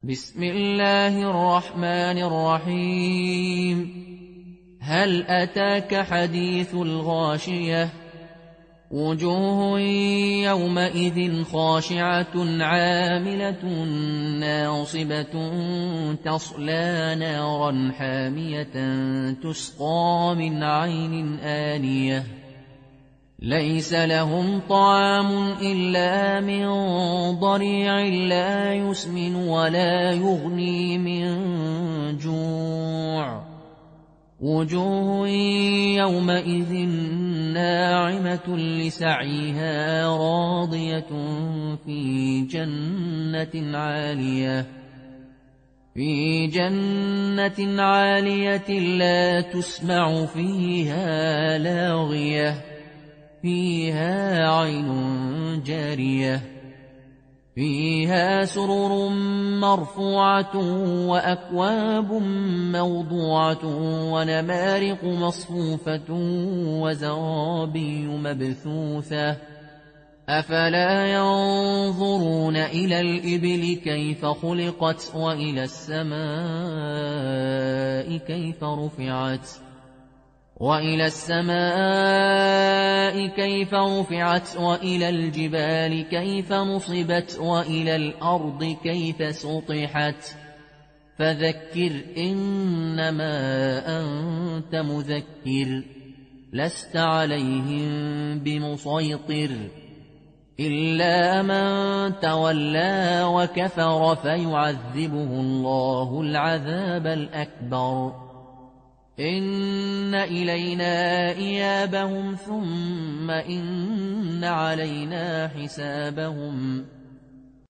بسم الله الرحمن الرحيم. هل أتاك حديث الغاشية؟ وجوه يومئذ خاشعة عاملة ناصبة تصلى نارا حامية تسقى من عين آنية ليس لهم طعام إلا من ضريع لا يسمن ولا يغني من جوع. وجوه يومئذ ناعمة لسعيها راضية في جنة عالية لا تسمع فيها لاغية فيها عين جارية فيها سرر مرفوعة وأكواب موضوعة ونمارق مصفوفة وزرابي مبثوثة أفلا ينظرون إلى الإبل كيف خلقت وإلى السماء كيف رفعت وإلى الجبال كيف نصبت وإلى الأرض كيف سطحت فذكر إنما أنت مذكر لست عليهم بمسيطر إلا من تولى وكفر فيعذبه الله العذاب الأكبر. إن إلينا إيابهم ثم إن علينا حسابهم